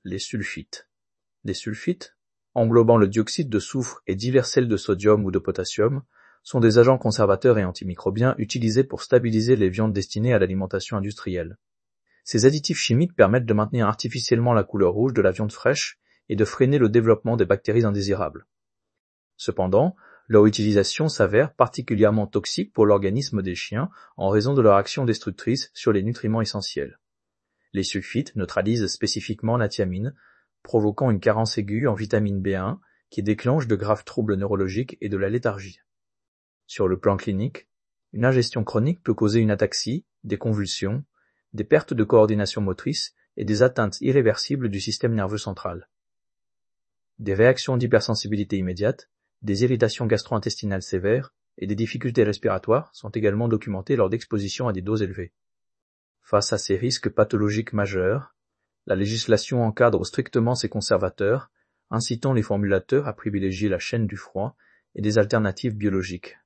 les sulfites. Les sulfites, englobant le dioxyde de soufre et divers sels de sodium ou de potassium, sont des agents conservateurs et antimicrobiens utilisés pour stabiliser les viandes destinées à l'alimentation industrielle. Ces additifs chimiques permettent de maintenir artificiellement la couleur rouge de la viande fraîche et de freiner le développement des bactéries indésirables. Cependant, leur utilisation s'avère particulièrement toxique pour l'organisme des chiens en raison de leur action destructrice sur les nutriments essentiels. Les sulfites neutralisent spécifiquement la thiamine, provoquant une carence aiguë en vitamine B1 qui déclenche de graves troubles neurologiques et de la léthargie. Sur le plan clinique, une ingestion chronique peut causer une ataxie, des convulsions, des pertes de coordination motrice et des atteintes irréversibles du système nerveux central. Des réactions d'hypersensibilité immédiate, des irritations gastro-intestinales sévères et des difficultés respiratoires sont également documentées lors d'exposition à des doses élevées. Face à ces risques pathologiques majeurs, la législation encadre strictement ces conservateurs, incitant les formulateurs à privilégier la chaîne du froid et des alternatives biologiques.